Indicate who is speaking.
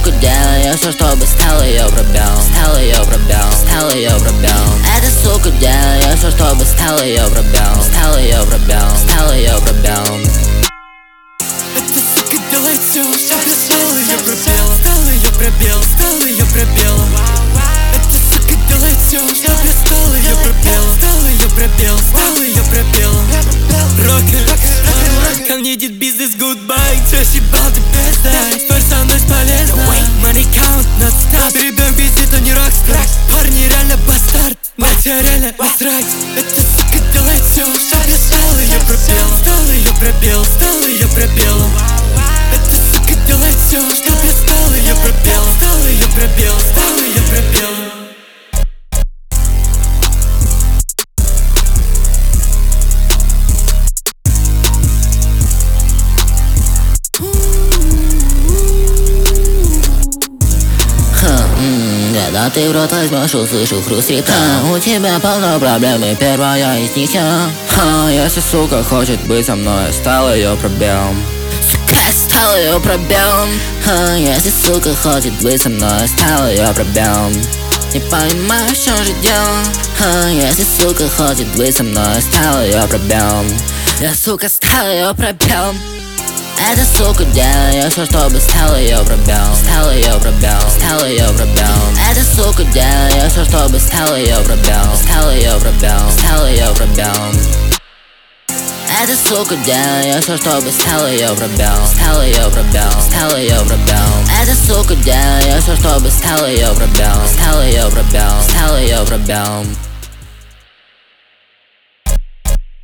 Speaker 1: сука делает все, чтобы стал ее врубем. Стал ее врубем, стал ее врубем. Эта сука делает все, чтобы стал ее врубем. Стал ее врубем, стал ее врубем.
Speaker 2: Эта сука делает все, чтобы стал ее пробел. Стал ее пробел, стал ее пробелом. Эта сука делает все, чтобы стал ее пробел. Стал ее пробел, стал ее пробелом. Рокер, ко мне идет бизнес, goodbye. Чаще балды пиздай, спорь со мной бесполезно. Money count, not stop. Ребенок бесит, но не рокстар. Парни реально бастард, на тебя реально насрать. Эта сука делает все, чтобы стал ее пробел. Стал ее пробел, стал ее пробелом. Эта сука делает все, чтобы стал ее пробел. Стал ее пробел, стал ее пробелом.
Speaker 1: Когда ты в рот возьмешь, услышу хруст рита. У тебя полно проблем, и первая из них я. Если сука хочет быть со мной, стал ее пробелом. Сука, стал ее пробелом. Если сука хочет быть со мной, стал ее пробелом. Не понимаю, в чем же дело. Если сука хочет быть со мной, стал ее пробелом. Я, сука, стал ее пробелом. Эта сука делает все, чтобы стал ее врубем. Стал ее врубем, стал ее врубем. Эта сука делает все, чтобы стал ее врубем. Стал ее врубем, стал ее врубем. Эта сука делает все, чтобы стал ее врубем. Стал ее врубем, стал ее врубем. Эта сука делает все, чтобы стал ее врубем. Стал ее врубем, стал ее врубем.